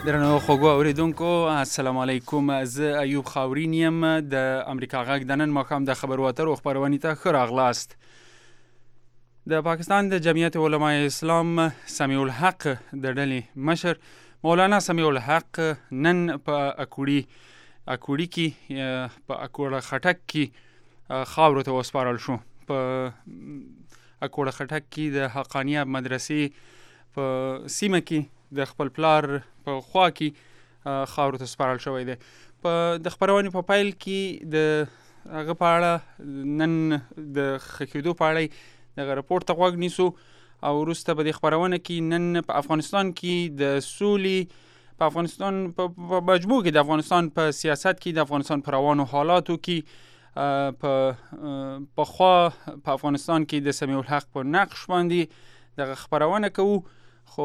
درنو خوږو اوریدونکو السلام علیکم. زه ایوب خاورین یم د امریکا غږ د نن ماښام د خبرو اترو خپرونې ته ښه راغلاست. د پاکستان د جمعیت علماء اسلام سمیع الحق د ډلې مشر مولانا سمیع الحق نن په اکوړي کې په اکوړه خټک کې خاورو ته وسپارل شو. په اکوړه خټک کې د حقانیه مدرسې په سیمه کې د خپل پلار په خوا کې خاورو ته سپارل شوی دی. په د خپرونې په پیل کې د هغه په اړه نن د ښه کېدو په اړه دغه راپورټ ته غوږ نیسو او وروسته په دې خپرونه کې نن په افغانستان کې د سولې په افغانستان په مجموع کې د افغانستان په سیاست کې د افغانستان په روانو حالاتو کې په خوا په افغانستان کې د سمیع الحق په نقش باندې دغه خپرونه کوو. خو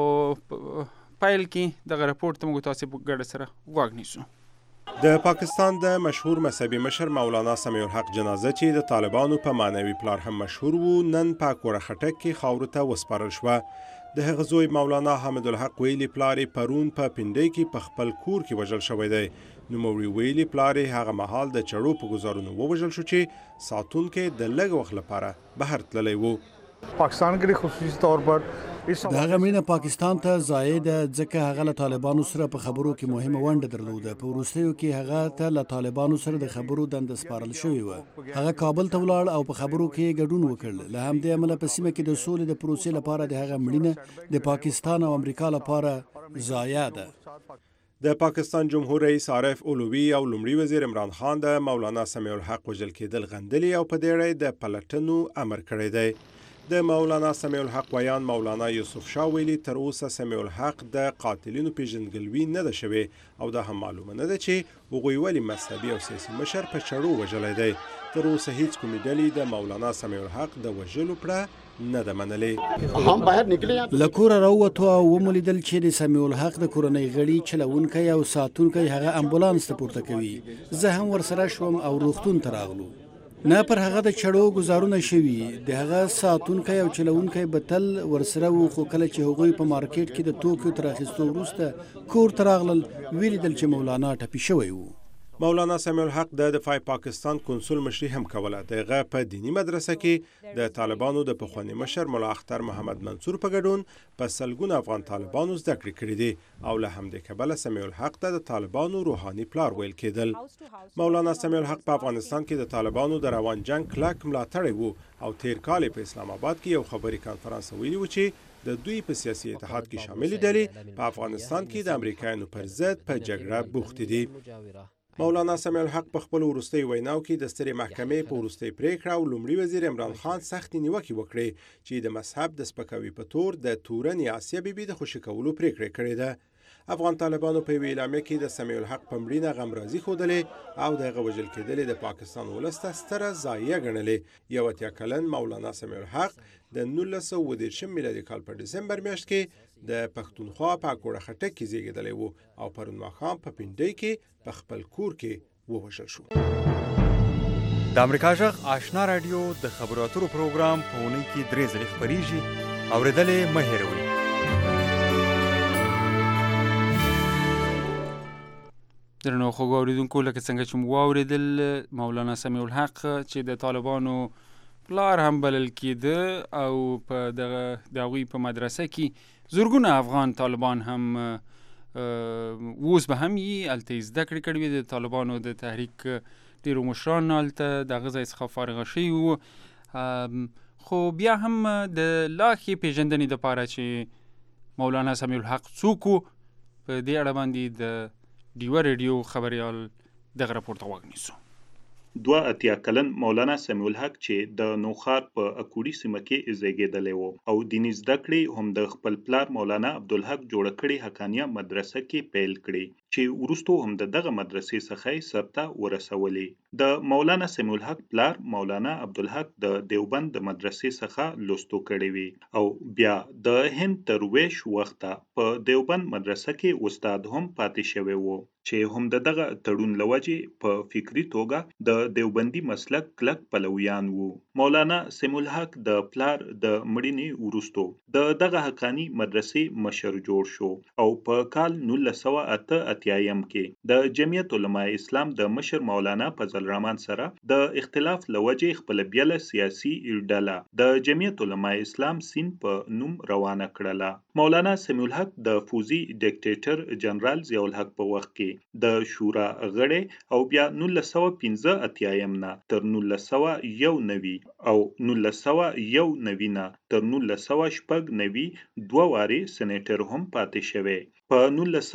پیل کې دغه راپورټ ته موږ تاسو په ګډه سره غوږ نیسو. د پاکستان د مشهور مذهبي مشر مولانا سمیع الحق جنازه چې د طالبانو په معنوي پلار هم مشهور وو نن په اکوړه خټک کې خاورو ته وسپارل شوه. د هغه زوی مولانا حمد الحق ویلي پلار پرون په پنډۍ کې په خپل کور کې وژل شوی دی. نوموړي ویلي پلار هغه مهال د چړو په ګزارونو ووژل شو چې ساتونکی د لږ وخت لپاره بهر تللی وو. پاکستان کې خصوصي طور پر د هغه مینه پاکستان ته ضایع ده ځکه هغه له طالبانو سره په خبرو کې مهمه ونډه درلوده. په وروستیو کې هغه ته له طالبانو سره د خبرو دنده سپارل شوې وه. هغه کابل ته ولاړ او په خبرو کې ګډون وکړ. له همدې امله په سیمه کې د سولې د پروسې لپاره د هغه مړینه د پاکستان او امریکا لپاره ضایع ده. د پاکستان جمهور رئیس عارف علوي او لومړي وزیر عمران خان د مولانا سمیع الحق وژل کېدل غندلي او په دې اړه د پلټنو امر کړی دی. د مولانا سمیع الحق ویان مولانا یوسف شاه ویلي تر اوسه سمیع الحق د قاتلینو پیژندګلوي نه ده شوې او دا هم معلومه نه ده چې هغوی ولې مذهبي او سیاسي مشر په چړو وژلی دی. تر اوسه هیڅ کومې ډلې د مولانا سمیع الحق د وژلو پړه نه ده منلې. له کوره راووتو او ومولیدل چې د سمیع الحق د کورنۍ غړي چلونکی او ساتونکی هغه امبولانس ته پورته کوي. زه هم ورسره شوم او روغتون ته راغلو. نه پر هغه د چړو گزارونه شوي. د هغه ساتونکی او چلونکی به تل ورسره وو. خو کله چې هغوی په مارکیټ کې د توکو تر اخیستو وروسته کور ته راغلل ولیدل چې مولانا ټپي شوی وو. مولانا سمیع الحق د دفاع پاکستان کنسول مشري هم کوله. دغه په دینی مدرسه کې د طالبانو د پخواني مشر ملا اختر محمد منصور په ګډون په سلګونه افغان طالبانو زده کړې کړې دي او له همدې کبله سمیع الحق ته د طالبانو روحاني پلار ویل کېدل. مولانا سمیع الحق په افغانستان کې د طالبانو د روان جنگ کلک ملاتړی وو او تیر کال په اسلام آباد کې یو خبري کانفرانس ویلي و چې د دوی په سیاسي اتحاد کې شامل ډلې په افغانستان کې د امریکایانو پر ضد په جګړه بوختې دي. مولانا سمیع الحق په خپل وروستي ویناو کې د سترې محکمې په وروستي پریکړه او لومړي وزیر عمران خان سختې نیوکې وکړې چې د مذهب د سپکاوي په تور د تورن آسیا بیبي د خوشي کولو پریکړه کړې ده. افغان طالبانو په یوې اعلامیه کې د سمیع الحق په مړینه غمرازي ښودلې او د هغه وژل کېدلې د پاکستان ولس ته ستره ضایعه ګڼلې. یو اتیا کلن مولانا سمیع الحق د 1930 میلادي کال په ډسمبر میاشت کې د پښتونخوا په اکوړه خټک کې زیږېدلی وو او پرون ماښام په پنډۍ کې په خپل کور کې ووژل شو. د امریکا غږ آشنا رادیو د خبرو اترو پروګرام په اونۍ کې 3 ځلې خپریږي. اورېدل مه هېروئ. درنو خوږو اوریدونکو لکه څنګه چې مو واورېدل مولانا سمیع الحق چې د طالبانو پلار هم بلل کېده او په دغه د هغوی په مدرسه کې زرګونه افغان طالبان هم اوس به هم یې هلته یې زده کړې کړې وې. د طالبانو د تحریک ډېرو مشران هلته د هغه ځای څخه فارغه شوي وو. خو بیا هم د لا ښې پېژندنې دپاره چې مولانا سمیع الحق څوک وو په دې اړه باندې د ډیوه ریډیو خبریال دغه راپورټ ته غوږ نیسو. 82 کلن مولانا سمیع الحق چې د نوخار په اکوړي سیمه کې زیږېدلی وو او دیني زده کړې هم د خپل پلار مولانا عبدالحق جوړه کړې حقانیه مدرسه کې پیل کړې چې وروستو هم دغه مدرسې څخه سرته ورسولې. د مولانا سمیع الحق پلار مولانا عبدالحق د دیوبند د مدرسې څخه لوستو کړی وي او بیا د هند تر ویش وخته په دیوبند مدرسه کې استاد هم پاتې شوی وو چې هم دغه تړون لوجې په فکری توګه د دیوبندي مسلک کلک پلویان وو. مولانا سمیع الحق د پلار د مړینې وروستو د دغه حقانی مدرسې مشر جوړ شو او په کال 1988 کې د جمعیت علماء اسلام د مشر مولانا فضل الرحمن سره د اختلاف لوجې خپل بیل سیاسي ډله د جمعیت علماء اسلام سین په نوم روانه کړله. مولانا سمیع الحق د فوزي ډیکټیټر جنرال ضیاء الحق په وخت کې د شورا غړی او بیا 1985 نه تر 1991 او 1991 نه تر 1990 دوه واري سېنیټر هم پاتې شوی. په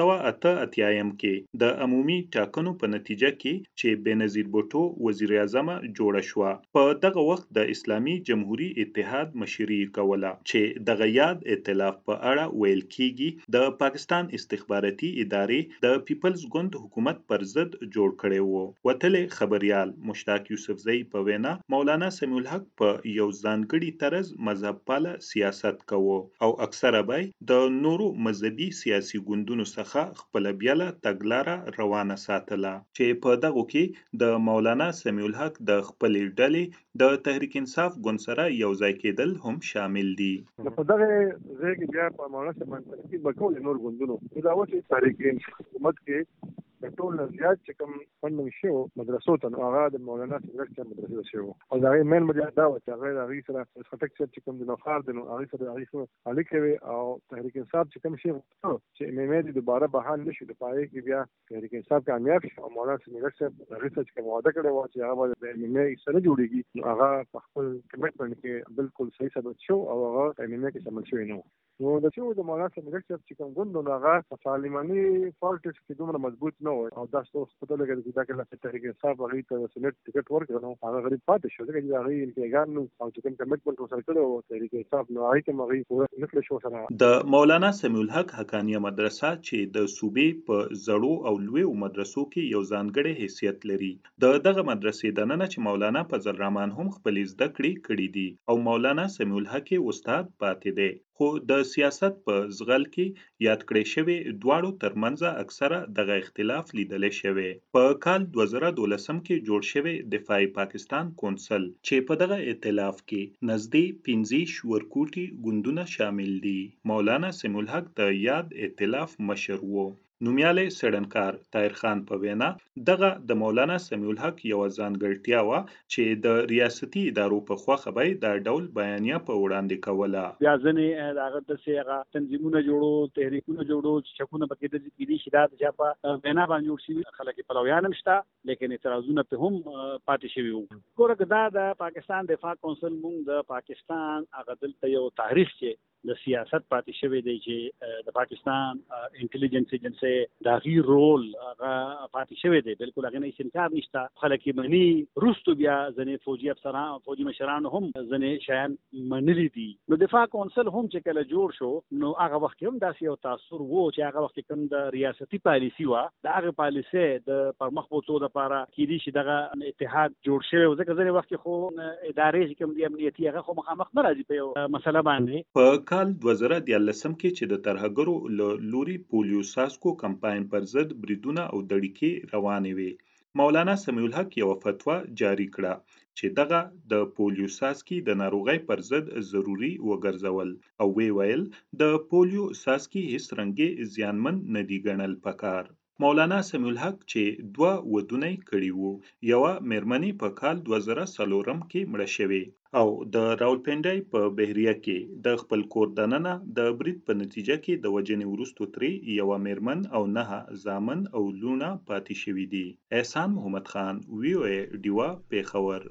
1988 کې د عمومي ټاکنو په نتیجه کې چې بېنظیر بوټو وزیر اعظم جوړه شو، په دغه وخت د اسلامي جمهوریت اتحاد مشري کوله چې دغه یاد ائتلاف په اړه ویل کیږي د پاکستان استخباراتي ادارې د پیپلز ګوند حکومت پر ضد جوړ کړي وو. وتلې خبريال مشتاق یوسفزئی په وینا مولانا سمیع الحق په یو ځانګړي طرز مذهب پاله سیاست کوو او اکثره به د نورو مذهبي سیاسي ګوندونو څخه خپل بیاله تګلاره روانه ساتله چې په دغه کې د مولانا سمیع الحق د خپل ډلې د تحریک انصاف ګوند سره یو ځای کېدل هم شامل دي. په دغه ځای کې بیا په مولانا سمیع الحق کې بکول نور ګوندونو دا وڅ تحریک حکومت کې د ټول زیات چې کوم فندنګ شو مدرسو ته هغه د مولانا سمیع الحق مدرسې شو او دا مین مجاهد دا چې هغه سره خټک چې کوم د نوخار د هغه سره الیکوي او تحریک انصاف چې کوم شي چې مېمه دوباره بحال نشي د پای کې بیا تحریک انصاف کامیاب شو او مولانا سمیع الحق هغه څه چې وعده کړی و چې هغه د مېمه سره جوړیږي هغه په خپل کمټمنټ کې بالکل صحیح ثابت شو او هغه مېمه کې شامل شوی نو د چې د مولانا سمیع الحق چې کوم ګوند نو هغه سالماني فالټس کې دومره مضبوط نه و او دا څه په توګه کې دا کله تحریک انصاف هغه ته سنت ټیکټ ورکړو هغه غریب پاتې شو چې هغه یې انتګار نو او چې کوم کمټمنټ وسره کړو تحریک انصاف نو هغه کوم هغه پوره نکړ شو سره. د مولانا سمیع الحق حقانیه مدرسه چې د صوبې په زړو او لویو مدرسو کې یو ځانګړی حیثیت لري. دغه مدرسې د نن چې مولانا فضل الرحمن هم خپل زده کړې دي او مولانا سمیع الحق استاد پاتې دی خو د سیاست په زغل کې یاد کړی شوی دواړو ترمنځ اکثره دغه اختلاف لیدل شوی. په کال 2012 کې جوړ شوی دفاعي پاکستان کونسل چې په دغه ائتلاف کې نزدې 15 ورکوټي ګوندونه شامل دي. مولانا سمیع الحق د یاد ائتلاف مشر وو. نومیالی سړنکار طاهر خان په وینا دغه د مولانا سمیع الحق یو ځانګړتیا و چې د ریاستي ادارو په خواخه به د ډول بیانیه په وړاندې کوله. بیا ځنې هغه د سیغه تنظیمونه جوړو تحریکونه جوړو چکونه پکې د دې شیدات چې په بنا باندې جوړ شي خلک په لویان مشته لیکن اعتراضونه په هم پاتې شوی وو. ګوره دا د پاکستان دفاع کونسل مونږ د پاکستان هغه دلته یو تاریخ چې د سیاست پاتې شوی دی چې د پاکستان انټيليجنس ایجنسی دا غي رول هغه پاتې شوی دی بالکل هغه نه انکار نشته. خلک منی روستو بیا ځنې فوجي افسران فوجي مشران هم ځنې شیان منلي دي. نو دفاع کونسل هم چې کله جوړ شو نو هغه وخت هم داسې یو تاثیر وو چې هغه وخت کوم د ریاستي پالیسی و د هغه پالیسی د پرمخ بوتو د لپاره کې دي چې دغه اتحاد جوړ شوی و ځکه ځنې وخت خو ادارې کوم دی امنیتي هغه خو مخامخ نه راځي په یو مسله باندې. په کال 2013 کې چې د ترهګرو لوري پولیو ساسکو کمپاین پر ضد بریدونه او دړیکې روانې وي مولانا سمیع الحق یو فتوا جاری کړه چې دغه د پولیو ساسکی د ناروغۍ پر ضد ضروری وګرځول او ویل د پولیو ساسکی هیڅ رنګي زیانمن نه دی ګڼل پکار. مولانا سمیع الحق چې دوه ودونه کړي وو یو مېرمنې په کال 2004 کې مړه شوې او د راولپنډۍ په بهریه کې د خپل کور دننه د برید په نتیجه کې د وجنې وروستو ترې یو مېرمن او 9 زامن او لونه پاتې شوي دي. احسان محمد خان وی ډیوا پیښور.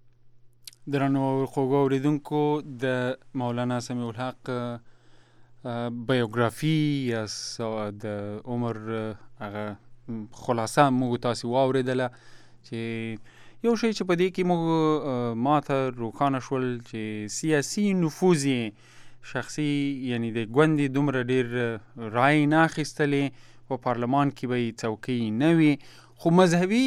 درنو خوږو اوریدونکو د مولانا سمیع الحق بایوګرافي یا د عمر هغه خلاصه موږ تاسو واوریدله چې یو شی چې په دې کې موږ ماته روښانه شول چې سیاسي نفوذ شخصي یعنی د ګوندې دومره ډیر رای نه اخیستلې په پارلمان کې به څوکۍ نه وي، خو مذهبي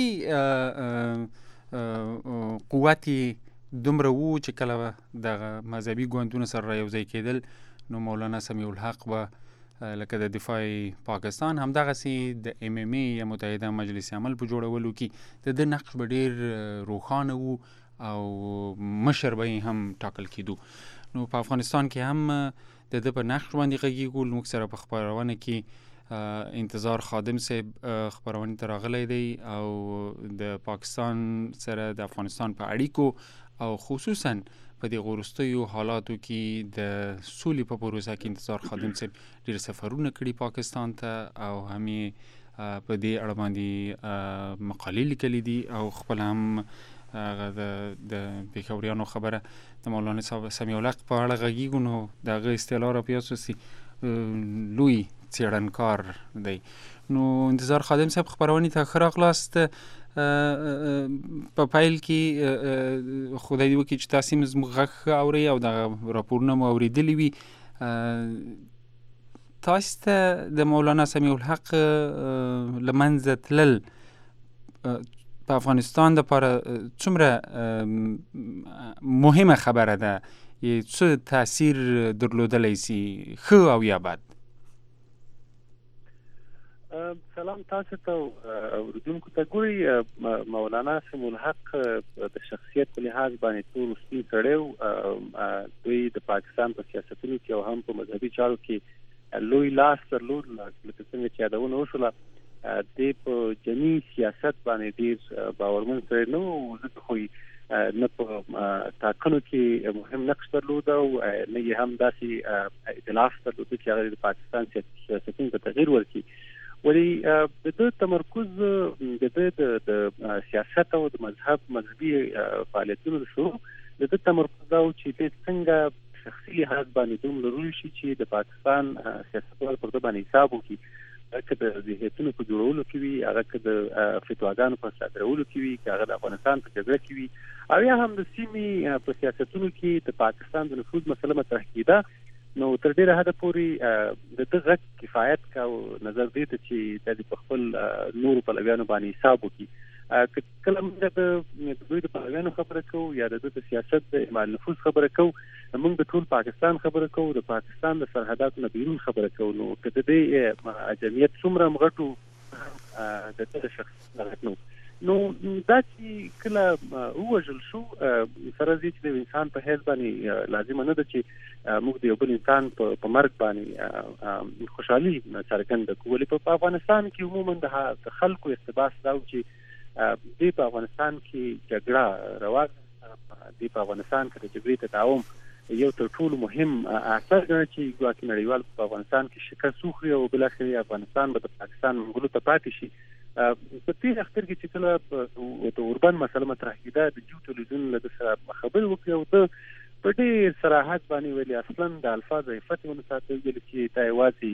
قوت دومره وو چې کله دغه مذهبي ګوندونو سره یوځای کېدل نو مولانا سمیع الحق به لکه د دفاع پاکستان همدغسې د MMA یا متحده مجلس عمل په جوړولو کې د ده نقش به ډېر روښانه وو او مشر به یې هم ټاکل کېدو. نو په افغانستان کې هم د ده په نقش باندې غږیږو. موږ سره په خپرونه کې انتظار خادم صاحب خپرونې ته راغلی دی او د پاکستان سره د افغانستان په اړیکو او خصوصا په دې وروستیو حالاتو کې د سولې په پروسه کې انتظار خادم صاحب ډېر سفرونه کړي پاکستان ته او هم په دې اړه باندې مقالې لیکلي دي او خپل هم د پېښوریانو خبره د مولانا سمیع الحق په اړه غږیږو. نو د هغه اصطلاح را په یاد شوسي لوی څېړنکار دی. نو انتظار خادم صاحب خپرونې ته ښه راغلاست. په پیل کې خدای دې وکړي چې تاسې زموږ غږ ښه اورئ او دغه راپورونه مو اورېدلي وي. تاسو ته د مولانا سمیع الحق له منځه تلل په افغانستان دپاره څومره مهمه خبره ده؟ څه تاثیر درلودلی سي ښه او یا بد؟ سلام تاسو ته اوریدونکو ته. ګورئ مولانا سمیع الحق د شخصیت په لحاظ باندې ټول سپین سړی و. دوی د پاکستان په سیاستونو کې او هم په مذهبي چارو کې لوی لاس درلود. لکه څنګه چې یادونه وشوله دی په جمعي سیاست باندې ډېر باورمن سړی نه و، ځکه خو نه په ټاکنو کې مهم نقش درلود او نه یې هم داسې اختلاف درلود چې هغه د پاکستان سیاستونو ته تغییر ورکړي. ولی د ده تمرکز د ده د سیاست او د مذهبي فعالیتونو د شروع د ده تمرکز دا و چې دی څنګه شخصي لحاظ باندې دومره لوی شي چې د پاکستان سیاستوال پر ده باندې حساب وکړي، که د ذهنیتونو په جوړولو کې وي، هغه که د فتواګانو په صادرولو کې وي، که هغه د افغانستان په جګړه کې وي، او یا هم د سیمې په سیاستونو کې د پاکستان د نفوذ مسله مطرح کېده. نو تر ډېره حده پورې د ده غږ کفایت کا او نظر دې ته چې دا د په خپل نورو پلویانو باندې حساب وکړي. کله موږ د دوی د پلویانو خبره کوو یا د ده د سیاست د اعمال نفوذ خبره کوو، موږ د ټول پاکستان خبره کوو، د پاکستان د سرحداتو نه بیرون خبره کوو. نو که د دې جمعیت څومره مغټو د ده د شخصیت غږ نه. نو دا چې کله ووژل شو سره دې چې د انسان په حیث باندې لازمه نه ده چې موږ د یو بل انسان په مرګ باندې خوشحالي څرګنده کړو. ولې په افغانستان کې عموما د خلکو اقتباس دا و چې دې په افغانستان کې جګړه روانه، دې په افغانستان کې د جګړې تداوم یو تر ټولو مهم اثر ګڼي چې ګواکې نړیوال په افغانستان کې شکست وخوري او بالاخره افغانستان به د پاکستان منګولو ته پاتې شي. په تېر اختر کې چې کله د اوربن مسله مطرح کېده د جو تلویزیون له ده سره خبرې وکړې او ده په ډېر صراحت باندې ویلي اصلا د الفاظ عفت ونه ساتي، ویلي چې دا یوازې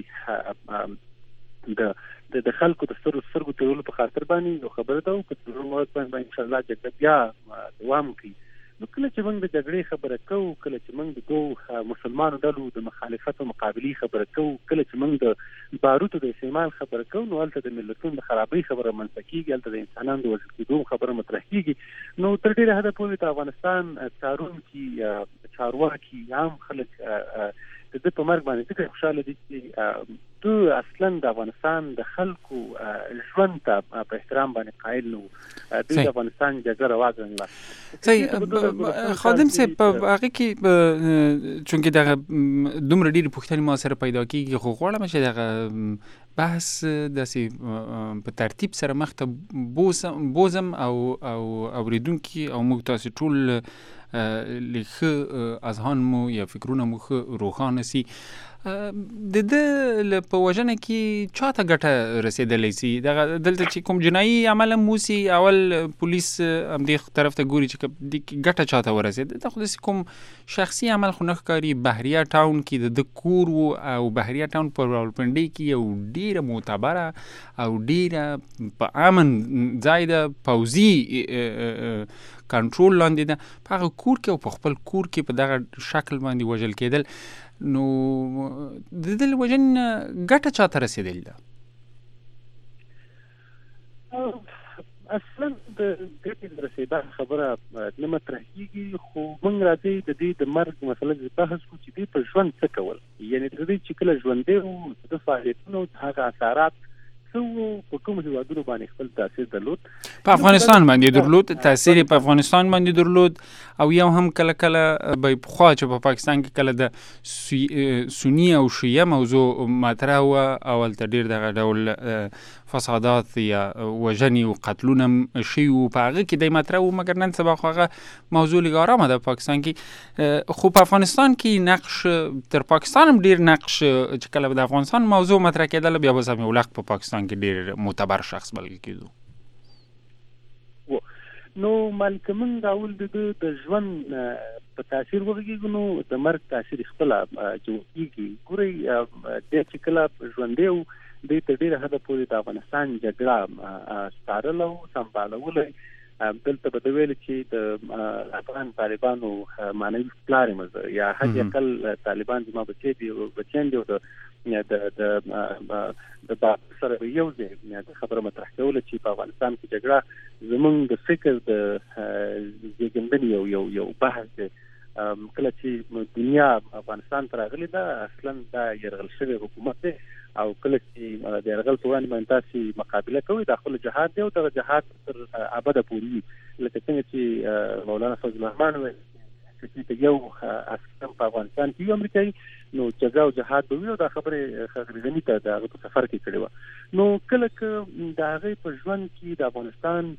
د خلکو د سترګو تېرولو په خاطر باندې یو خبره ده او په څلور مواد باندې انشاءالله جګړه بیا دوام کوي. نو کله چې موږ د جګړې خبره کوو، کله چې موږ د دوو مسلمانو ډلو د مخالفت او مقابلې خبره کوو، کله چې موږ د باروتو د استعمال خبره کوو، نو هلته د ملتونو د خرابۍ خبره منځته کېږي، هلته د انسانانو د وژل کېدو خبره مطرح کېږي. نو تر ډېره حده پورې د افغانستان څارونکي چارواکي عام خلک د ده په مرګ باندې ځکه خوشحاله دي چې دوی اصلا د افغانستان د خلکو ژوند ته په احترام باندې قایل نه وو. دوی د افغانستان جګړه روا ګڼله. صحیح. خادم صاحب په هغه کې چونکې دغه دومره ډېرې پوښتنې ما سره پیدا کېږي، خو غواړم چې دغه بحث داسې په ترتیب سره مخته بوزم او اوریدونکي او موږ تاسې ټول ښه اذهان مو یا فکرونه مو ښه روښانه سي. د ده په وژنه کې چاته ګټه رسېدلی سي؟ دلته چې کوم جنایي عمل هم وسي، اول پولیس همدې طرف ته ګوري چې ګټه چاته ورسېده. دا خو داسې کوم شخصي عمل خو نه ښکاري. بحریه ټاون کې د ده کور و او بحریه ټاون په راولپنډۍ کې یو ډېره معتبره او ډېره په امن ځای ده، پوځي کنټرول لاندې ده. په هغه کور کې او په خپل کور کې په دغه شکل باندې وژل کېدل، نو د دې وژنې ګټه چاته رسېدلې ده؟ اصلا د ګټې رسیدل خبره نه مطرح کیږي، خو موږ راځي د دې د مرګ مسله د بحث کو چې دې پر ژوند څه کول، یعنی د دې چې کله ژوندې وو د فعالیتونو هغه اثرات څه په کوم هیوادونو باندې خپل تاثیر درلود. په افغانستان باندې درلود تاثیر، په افغانستان باندې درلود، او یو هم کله کله به پخوا چې په پاکستان کې کله د سنی او شیعه موضوع مطرح و، اول ته ډیر دغه ډول فسادات یا وژنې او قتلونه شي و په هغه کې د مطرح و، مګر نن سبا خو هغه موضوع لږ ارامه ده پاکستان کې. خو په افغانستان کې نقش تر پاکستان هم ډیر نقش چې کله د افغانستان موضوع مطرح کېدل، بیا به سمیع الحق په پاکستان کې ډیر معتبر شخص بلل کېدو. نو مالک من راول د ژوند په تاثیر وغږیږي، نو د مرګ تاثیر خپل جوړیږي. ګورئ د چې کله ژوندې وو د ډېر حد پورې د افغانستان جګړه ستارله او سمبالوله. دلته به ویل چې د افغان طالبانو معنوي پلار مزه یا حد اقل طالبان زما بچي دي او بچیان دي د سره یو ځای د خبره مطرح کوله چې په افغانستان کې جګړه زمونږ د فکر د زیږندنې یو بحث دی. کله چې دنیا افغانستان ته راغلې ده، اصلا دا یرغل شوی حکومت دی، او کله چې د یرغل په وړاندې باندې تاسې مقابله کوئ، دا خپل جهاد دی او دغه جهاد تر ابده پورې وي. لکه څنګه چې مولانا فضل الرحمن ویل چې یو عسکر په افغانستان کې یو امریکایي، نو جګړه او جهاد به وي، او دا خبرې خاغلی غني ته د هغه په سفر کې کړې وه. نو کله که د هغې په ژوند کې د افغانستان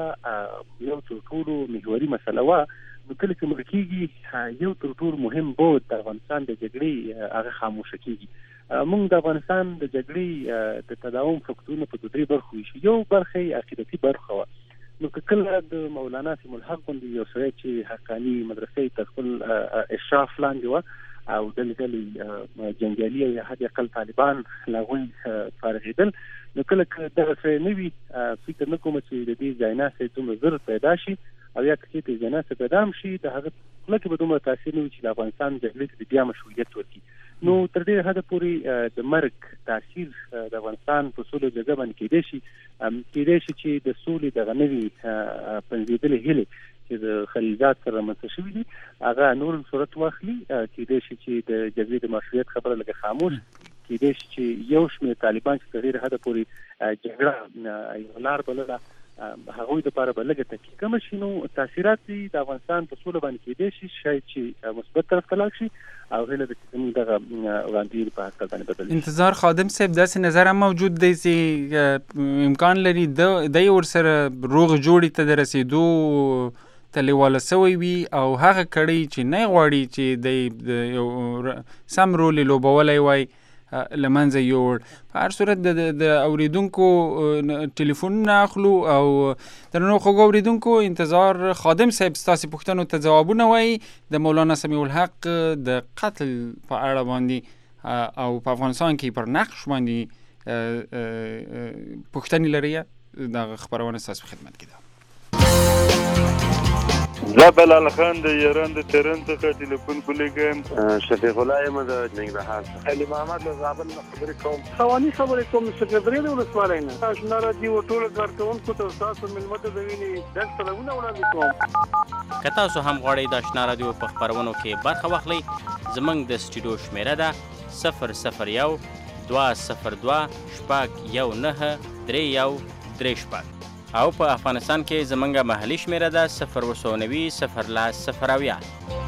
جګړه یو تر ټولو محوري مسله وه، نو کله چې مړ کېږي یو تر ټولو مهم بود د افغانستان د جګړې هغه خاموشه کېږي. موږ د افغانستان د جګړې د تداوم فکټورونه په درې برخو ویشو. یو برخه یې عقیدتي برخه وه. نو که کله د مولانا سمیع الحق غوندې یو سړی چې حقاني مدرسې ته خپل اشراف لاندې وه او ډلې جنګیالي او یا حد اقل طالبان له هغوی فارغېدل، نو کله که دغه سړی نه وي، فکر نه کوم چې د دې ځایناستې دومره زر پیدا شي، او یا که چېرته ځایناستی پیدا هم شي، د هغه خوله کې به دومره تاثیر نه وي چې د افغانستان جګړې ته بیا مشروعیت ورکړي. نو تر ډېره حده پورې د مرګ تاثیر د افغانستان په سولې جګړه باندې کېدای شي چې د سولې دغه نوي پنځېدلې هیلې چې د خلیلزاد سره رامنځته شوي دي هغه نور صورت واخلي. کېدای شي چې د جګړې د مشروعیت خبره لږ خاموش، کېدای شي چې یو شمېر طالبان چې تر ډېره حده پورې جګړه یو لار بلله، هغوی دپاره به لږه تحقیق کمه شي. نو تاثیرات د افغانستان په سوله باندې کېدای شي شاید چې مثبت طرف ته لاړ شي، او هیله ده چې زموږ دغه وړاندوینې په حقیقت باندې بدل شي. انتظار خادم صاحب داسې نظر هم موجود دی چې امکان لري دی ورسره روغ جوړې ته د رسېدو ته لیواله سوی وي، او هغه کړۍ چې نه غواړي چې دی یو سم رول یې لوبولی وای له منځه یوړ. په هر صورت د اوریدونکو ټلیفونونه اخلو، او درنو خوږو اوریدونکو انتظار خادم صاحب ستاسې پوښتنو ته ځوابونه وایي د مولانا سمیع الحق د قتل په اړه باندې او په افغانستان کې پر نقش باندې پوښتنې لري. دغه خبرونه ستاسو په خدمت کې ده. زه بلال خان د ایران د تهران څخه ټلیفون کولیږم. شفیق الله یم د ننګرهار څخه. علي محمد له زابل نه خبرې کوم. خواني خبرې کوم سکرټري د ولسوالۍ نه. آشنا راډیو ټول کارکونکو ته تاسو ملمت د ویني د سلامونه وړاندې کوم. که تاسو هم غواړئ د آشنا راډیو په خبرونو کې برخه واخلئ، زموږ د سټوډیو شمیره ده 001 202 619 31 او په افغانستان کې زمونږ محلي شمیره ده 090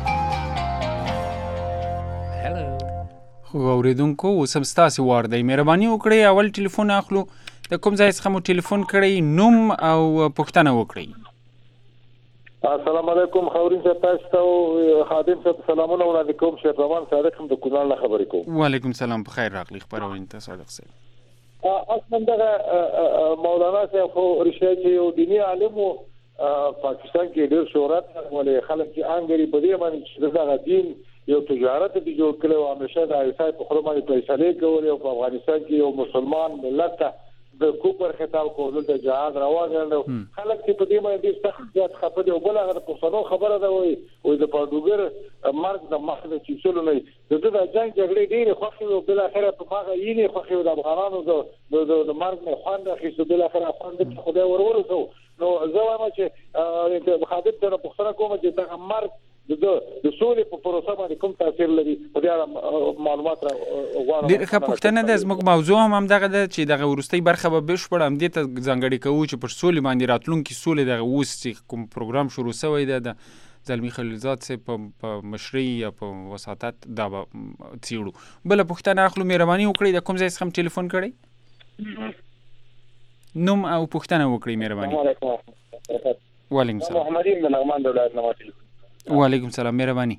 خو اوریدونکو اوس هم ستاسې وار دی، مهرباني وکړئ اول ټلیفون اخلو. د کوم ځای څخه مو ټلیفون کړی، نوم او پوښتنه وکړئ. السلام علیکم خاورین صاحب، تاسو ته خادم صاحب سلامونه وړاندې کوم. شیخ روان صادق هم د کونړ نه خبرې کوم. وعلیکم سلام، په خیر راغلی خپرونې ته صادق صاحب. اصلا دغه مولانا صاحب خو رښتیا چې یو دیني عالم و، پاکستان کې ډېر شهرت ولې خلک چې انګري په دې باندې چې دغه دین یو تجارت دی جوړ کړی او همیشه د عیسی په خبره باندې فیصلې کولې، او په افغانستان کې یو مسلمان ملت ته د کوپر خطاب کول د جهاد روان دي خلک چې په دې باندې سخت ځات خپه دي او بل هغه په څلو خبره ده وي د پاډوګر مرګ د مخ د چیسلو نه د جنگ جګړې ډېر خوښي او بل اخره په هغه یې خوښي د افغانانو د مرګ نه خوند اخیستو بل اخره خوند د خدای ورورسو نو زه وایم چې د خادم ته پوښتنه کوم چې دا مرګ د سولې په پروسه باندې کوم تاثیر لري په دې اړه معلومات غواړم. ډېر ښه پوښتنه ده. زموږ موضوع هم دغه ده چې دغه وروستۍ برخه به بشپړ همدې ته ځانګړې کوو چې پر سولې باندې راتلونکي سولې دغه اوس چې کوم پروګرام شروع شوی دی د زلمی خلیلزاد صاحب په مشرۍ یا په وساطت دا به څېړو. بله پوښتنه اخلو. مهرباني وکړئ د کوم ځای څخه هم ټلیفون کړئ؟ نوم او پوښتنه وکړئ مهرباني. وعلیکم السلام. محمد امین من لغمان د ولایت نه ماته. وعلیکم السلام. مهرباني.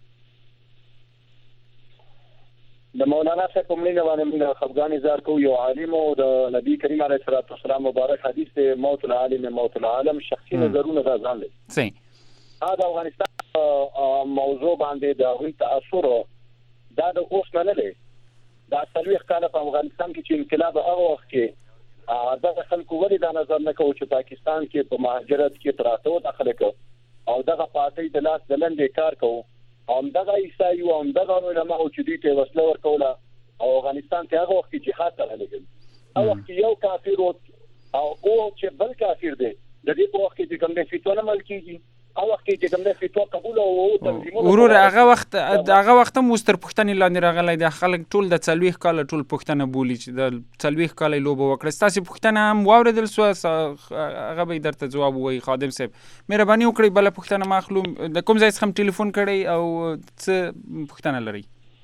د مولانا صاحب په مړینه باندې موږ خفګان اظهار کوو. یو عالم او د نبی کریم علیه الصلاۃ والسلام مبارک حدیث دی موت العالم موت العالم. شخصي نظرونه دا ځان لري. صحیح. دا د افغانستان موضوع باندې د هغوی تاثر دا د اوس نه لري. دا 40 کاله په افغانستان کې چې انقلاب هغه وخت کې دغه خلکو ولې دا نظر نه کوي چې پاکستان کې په مهاجرت کې تراتو داخله کوي او دغه پارټي د لاس د لندې کار کوي او دغه عیسائی او دغه علماء چې دوی ته وسله ورکوله او افغانستان ته هغه وخت جهاد ته لګل او وخت یو کافر او چې بل کافر دی د دې په وخت کې کوم د فتوا نه مل کیږي او وخت کې کوم د فتوا قبول او تنظیمونه ورور هغه وخت هم مستر پښتني لاندې راغلی د خلک ټول د 40 کال ټول پښتنه بولی چې د 40 کال لوبه وکړه. تاسو پښتنه هم واوریدل سو هغه به درته جواب وایي. خادم صاحب مهرباني وکړئ بل پښتنه مخلوم د کوم ځای څخه ټلیفون کړئ او څه پښتنه لري؟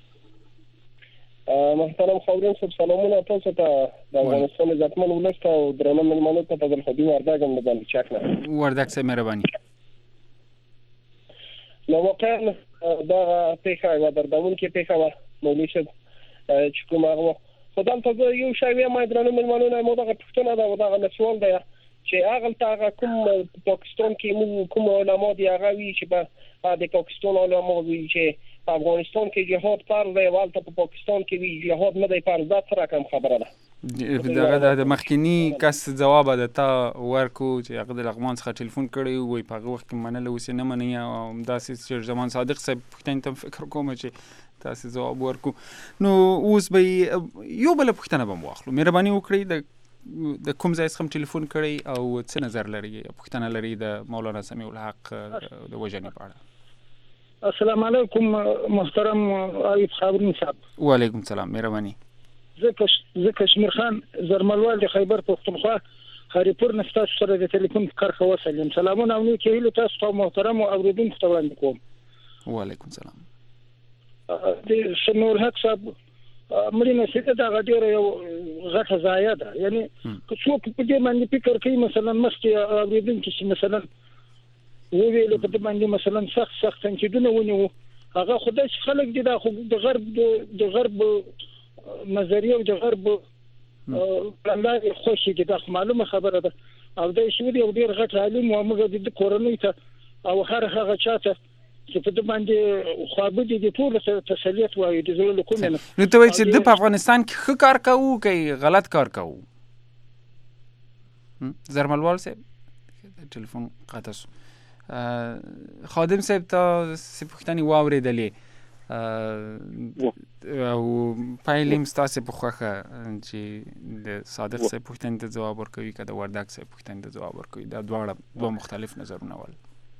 محترم خاورین صاحب سلامونه تاسو ته د افغانستان عزتمن ولس ته او درنو مېلمنو ته په خدمت ورداګم د باندې چاکنه ورداګ صاحب مهرباني. نو واقعا دا پیښه و دردونکې پیښه و مولوي صاحب چې کوم هغه خو دلته یو شی وایم درنو مېلمنو نه مو دغه پوښتنه ده او دغه سوال دی چې هغه کوم پاکستان کې مو کوم علما دي هغه وی چې د پاکستان علما وی چې په افغانستان کې جهاد فرض دی او په پاکستان کې وی جهاد نه دی فرض. دا سره کوم خبره ده؟ دغه د مخکینی کس جواب ده تا ورکو چې هغه د لغمان څخه ټلیفون کړی وای په هغه وخت کې منل اوس نه مني او داسې چې زمان صادق صاحب پښتون ته فکر کوم چې تاسو جواب ورکو. نو اوس به یو بل پښتنه به واخلو. مهرباني وکړئ د کوم ځای څخه ټلیفون کړی او څه نظر لري پښتنه لري د مولانا سمیع الحق د وجنې په اړه؟ السلام علیکم محترم ایوب خاورین صاحب. وعلیکم السلام. مهرباني. زه کشمیر خان زرملوال د خیبر پختونخوا هریپور نستاس سره د ټلیفون کارخه وسلم. سلامونه او نیکی هیله تاسو ته محترم او اوریدونکو ته وړاندې کوم. وعلیکم السلام. د سمیع الحق صاحب مړینه چې دا غډیره یو غټه ضایعه ده. یعنی که څوک په دې باندې فکر کوي مثلا مخکې اوریدونکو چې مثلا ویل په دې باندې مثلا سخت تنقیدونه ونیو هغه خدای چې خلک دي دا خو د غرب نظریه او د غرب پلانونه خوشي دي. دا معلومه خبره ده او دا شو دی ډیر غټ عالم او موږ د کورنۍ ته او هر هغه چاته چې په دې باندې خوابه دي ټول تسلیت وایي د زړه کوم نه. نو ته وایي چې د افغانستان کې ښه کار کوو که غلط کار کوو؟ زرملوال صاحب ټلیفون قطع شو. خادم صاحب ته څه پوښتنې واورېدلې او پایلې ستاسو په خوښه چې د صادق صاحب پوښتنې ته ځواب ورکوي که د وردګ صاحب پوښتنې ته ځواب ورکوي؟ دا دوه مختلف نظرونه ول.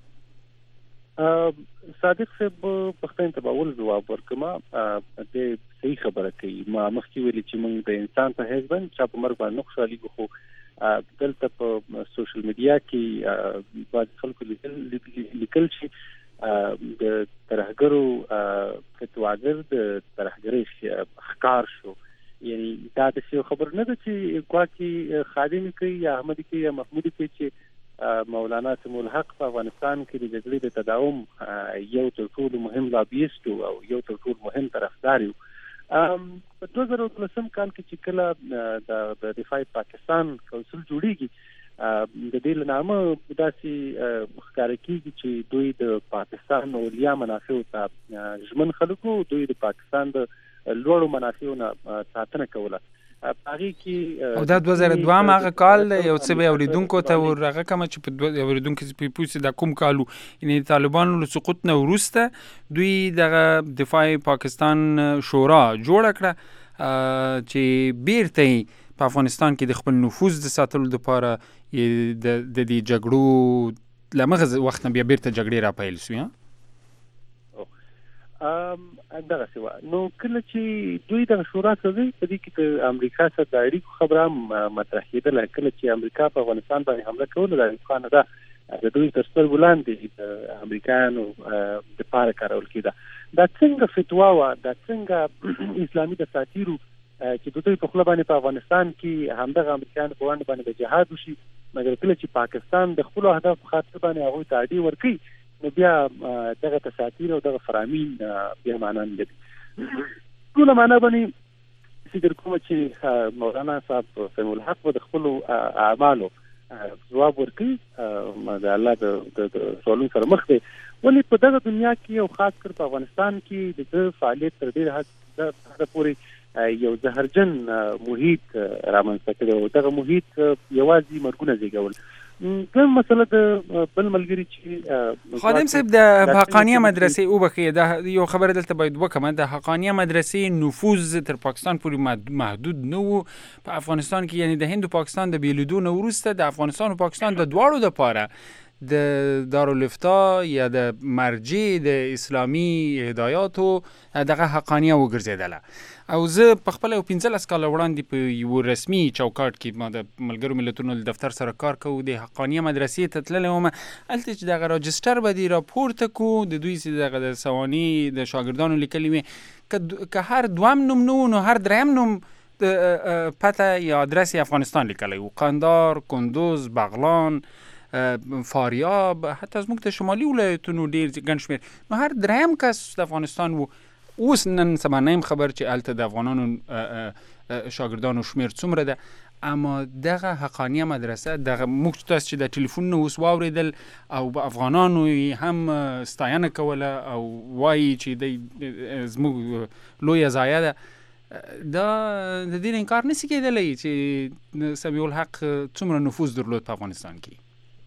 صادق صاحب پوښتنې ته به اول ځواب ورکوم. د صحیح خبره کوي. ما مخکې ویلي چې موږ د انسان په حیث باندې چا په مرګ باندې نه خوشحالېږو خو دلته په سوشل میډیا کې بعض خلکو لیکل چې د ترهګرو فتواګر د ترهګرۍ ښکار شو. یعنی دا د څه خبر نه ده چې ګواکې خادم کوي یا احمدي کوي یا محمودي کوي چې مولانا سمیع الحق په افغانستان کې د جګړې د تداوم یو تر ټولو مهم لابیست او یو تر ټولو مهم طرفدار یو. په 2013 کال کې چې کله د دفاع پاکستان کونسل جوړیږي د دې له نامه داسې ښکاره کیږي چې دوی د پاکستان اولیا منافعو ته ژمن خلکو دوی د پاکستان د لوړو منافعو نه ساتنه کوله. هغه کې او دا 2002 هغه کال یو څه به اوریدونکو ته ورغه کوم چې په اوریدونکو په پوسی د کوم کالو یعنی طالبانو له سقوط نه وروسته دوی د دفاع پاکستان شورا جوړ کړه چې بیرته په افغانستان کې د خپل نفوذ د ساتلو لپاره د دې جګړو لمغه وخت نه بیا بیرته جګړې را پیل شوې دغه سوا نو کله چې دوی د شورا کوي په دې کې د امریکا سره د اړیکو خبره مطرح کېدله کله چې امریکا په افغانستان باندې حمله کوله د افغان د دوی تر سترګو وړاندې د امریکایانو د پاره کارول کېده دا څنګه فتوا و دا څنګه اسلامي دساتیرو چې دوی په خپل باندې په افغانستان کې همدغه امریکایانو په وړاندې باندې جهاد وشي مګر کله چې پاکستان د خپل اهداف په خاطر باندې هغه ته اړتیا ورکړي نو بیا دغه تساتیر او دغه فرامین بیا معنا نه لري ټول معنا باندې چې کوم چې مولانا صاحب سمیع الحق د خپل اعمالو جواب ورکړي د الله د سوالونو سره مخ دي ولې په دغه دنیا کې او خاص کر په افغانستان کې د فعالیت تر ډیر حد پورې یو زهرجن محیط رامنځته کړي او دغه محیط یوازې مرګونه زیږول کوم مسله د بل ملګری چې خادم صاحب د حقانیه مدرسې او بخیه د یو خبره دلته باید وکم د حقانیه مدرسې نفوذ تر پاکستان پورې محدود نه وو په افغانستان کې یعنی د هند او پاکستان د بیلودون وروسته د افغانستان او پاکستان د دواړو لپاره د دارالفتاء یا د مرجع د اسلامي هدایاتو دغه حقانیه وګرځیدله او زه په خپل 15 کال وړاندې په یو رسمي چوکاټ کې ما د ملګرو ملتونو دفتر سره کار کوو د حقانیه مدرسې ته تللی وم هلته چې دغه راجسټر به دې راپورته کو د دوی چې دغه د سواني د شاګردانو لیکلي وي که هر دوم نوم نه نو هر دریم نوم پته یا ادرس افغانستان لیکلی و قندار، کندوز، بغلان، فاریاب، حتی از موږ د شمالي ولایتونو ډیر ګڼ شمېر نو هر دریم کس د افغانستان و اوس نن سبا نه یم خبر چې هلته د افغانانو شاګردانو شمېر څومره ده اما دغه حقانیه مدرسه دغه موږ تاسو چې د ټلیفون نه اوس واورېدل او افغانانو هم ستاینه کوله او وایي چې زموږ لویه ضایعه ده دا د دې انکار نشي کېدلی چې سمیع الحق څومره نفوذ درلود په افغانستان کې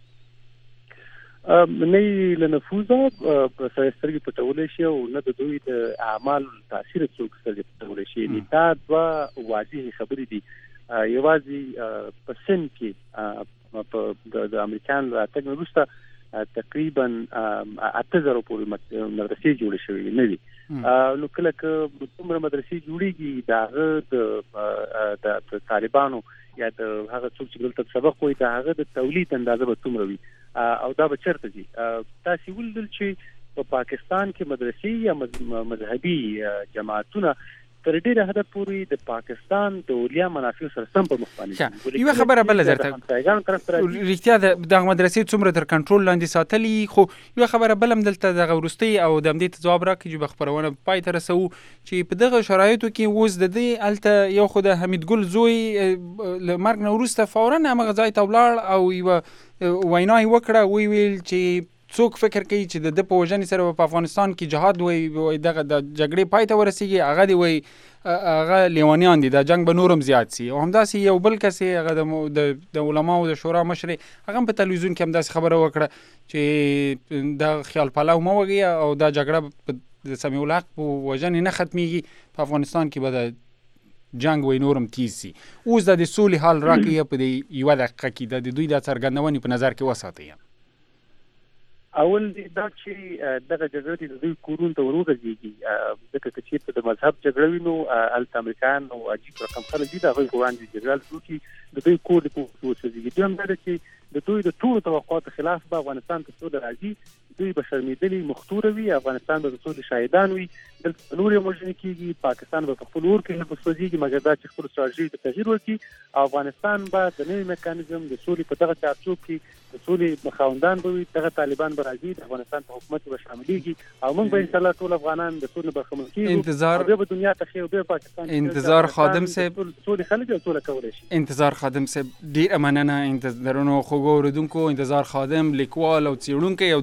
نه له نفوذه په سترګې پټولی شي او نه د دوی د اعمالو تاثیر څوک سترګې پټولی شي دا دوه واضحې خبرې دي یوازې په سن کې د امریکایانو راتګ نه وروسته تقریبا 8000 پورې مدرسې جوړې شوې نه دي نو کله که څومره مدرسې جوړېږي د طالبانو یا د هغه څوک چې دلته سبق وایي د هغه د تولید اندازه به څومره وي او دا به چیرته ځي تاسې ولیدل چې په پاکستان کې مدرسې یا مذهبي جماعتونه تر ډیره حد پورې د پاکستان د اولیا منافع سره سم په مخ باندې یو خبره بل درته رښتیا د مدرسې څومره تر کنټرول لاندې ساتلی خو یو خبره بل هم دلته د ورستي او د همدې ته ځواب راکړي چې خبرونه پای ته رسو چې په دغه شرایطو کې اوس د دې الته یو خو د حمید ګل زوی له مرګ نه وروسته فورا هغه ځای ته ولاړ او یو وینا یې وکړه ویل چې څوک فکر کوي چې د په وژنې سره په افغانستان کې جهاد وي دغه د جګړې پای ته ورسیږي هغه دی وي هغه لیوانیان دي د جنگ به نورم زیات سي او همداسې یو بل کس هغه د علماو د شورا مشر هغه په تلویزیون کې همداسې خبره وکړه چې د خیال پلاو مو وږي او دا جګړه د سمیع الحق په وژنې نه ختميږي په افغانستان کې به د جنگ وي نورم تیز سي اوس د سولې حال راکړي په دې یو دقیقه کې د دوی د څرګندونې په نظر کې وساتي اول دا چې دغه جګړه د دوی کورونو ته ورغځيږي ځکه چې په مذهب جګړه وینو الته امریکایان او عجیب رقم خلک دي دغه وړاندې جګړه کوي د دوی کور د پوسټ دوی هم دا چې د دوی د ټولو توقعاتو خلاف به افغانستان ته څو راځي دوی به شرمېدلي مختوره وي افغانستان به ټول شاهدان وي دلته نور یې موجود کیږي پاکستان به خپل ور کې نه بسوځيږي مګر دا چې خپل استراتیژي ته تغییر ورکړي افغانستان به د نوي میکانیزم د سولې په دغه چارچوب کې د سولې مخاوندان به وي دغه طالبان به راځي د افغانستان په حکومت به شاملېږي او موږ به ان شاء الله ټول افغانان د سولې برخمن کیږو انتظار به دنیا ته خیر به پاکستان انتظار خادم صاحب سولې خلک ټول کولای شي انتظار خادم صاحب ډیر مننه انتظارونو خو ګوردونکو انتظار خادم لیکوال او څېړونکی او د سولې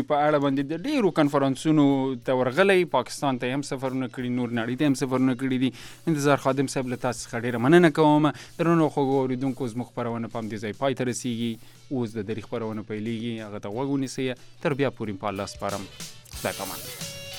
کلتوري په اړه باندې د ډیرو کنفرانسونو ته ورغلی، پاکستان ته هم سفرونه کړي، نور نړۍ ته هم سفرونه کړي دي. انتظار خادم صاحب له تاسو څخه ډیره مننه کوم. درنو خوږو اوریدونکو زموږ خپرونه په همدې ځای پای ته رسیږي. اوس د دری خپرونه پیلېږي، هغه ته غوږ ونیسئ. تر بیا پورې په الله سپارم. خدای پامان.